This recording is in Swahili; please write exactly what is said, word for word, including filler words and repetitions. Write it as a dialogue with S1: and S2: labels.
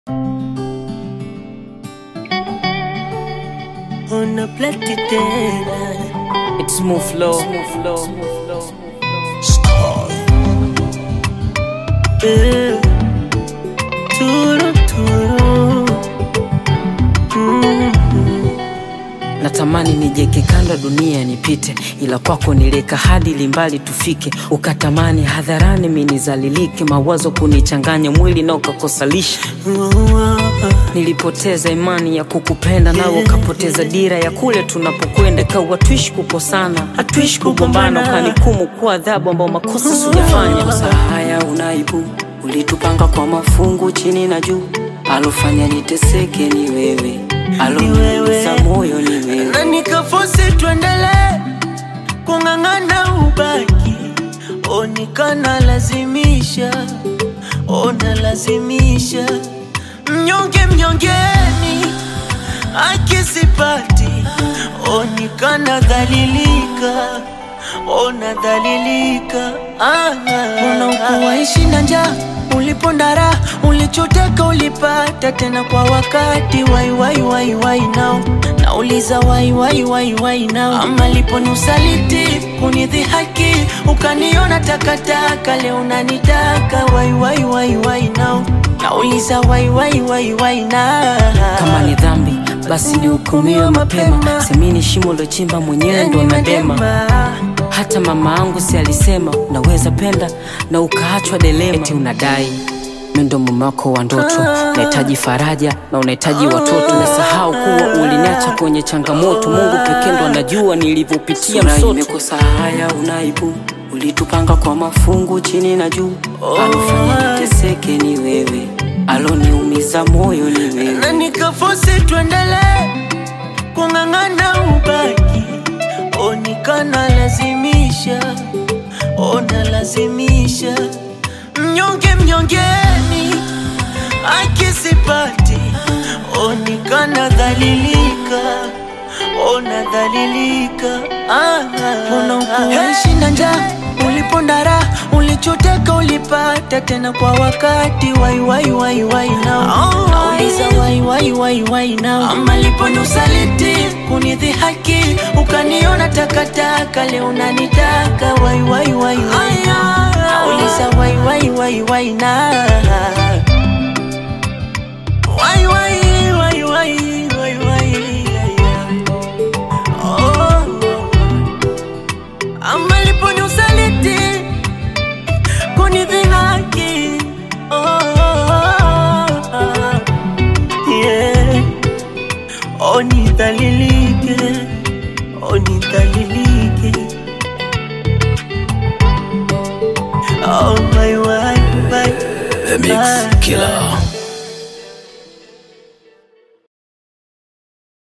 S1: On a plati tena.
S2: It's smooth flow. Smooth flow. Smooth flow.
S1: Eh, turu turu. Mm-hmm.
S2: Natamani nijeke kando dunia nipite, ila kwako nileka hadi limbali tufike. Ukatamani hadharani minizalilike, mawazo kunichanganya mwili na ukakosalisha. Nilipoteza imani ya kukupenda, na ukapoteza dira ya kule tunapokwenda. Kawa tuishi kukosana, hatuishi kugombana, kanikumu kwa adhabu ambao makosa sijafanya. Kosa haya unaibu, ulitupanga kwa mafungu chini na juu. Alofanya niteseke ni wewe, aloniumiza moyo ni wewe.
S1: Na nikaforce tuendelee kungangana ubaki, onikana lazimisha, ona lazimisha. Mnyonge mnyongeni akisipati, onikana dhalilika, ona dhalilika. Ah, unaokuwaishi na njaa, ulipondara, ulichoteka ulipata tena kwa wakati. Why why why why now? Nauliza why why why why now? Ama liponusaliti kunidhihaki, ukaniona takataka, leo unanitaka. Why why why why now? Nauliza why why why why now?
S2: Kama ni dhambi basi nihukumiwe mapema, semini shimo lochimba mwenyewe ndo nadema. Hata mama angu si alisema naweza penda na ukaachwa delema. Eti unadai mendo mumako wa ndoto, nahitaji faraja na unahitaji watoto. Umesahau kuwa uliniacha kwenye changamoto, Mungu pekee ndo anajua nilivyopitia msoto. Nimekosa haya unaibu, ulitupanga kwa mafungu chini na juu. Alofanya niteseke ni wewe, aloniumiza moyo ni wewe.
S1: Na nikaforce tuendelee kungangana ubaki, onikana lazimisha, ona lazimisha. Mnyonge mnyongeni akisipati, onikana dhalilika, ona dhalilika. Ah, unaokuwaishi na njaa, ulipondara, ulichoteka ulipata tena kwa wakati. Why why why why now? Nauliza why why why why now? Ama liponusaliti kunidhihaki, ukaniona takataka, leo unanitaka. Why why why why? Nauliza why why why why now? Why why why why why why? Oh, ama liponusaliti kunidhihaki, oh, yeah. Onidhalilike, onidhalilike. Oh my, my, my,
S3: The Mix Killer.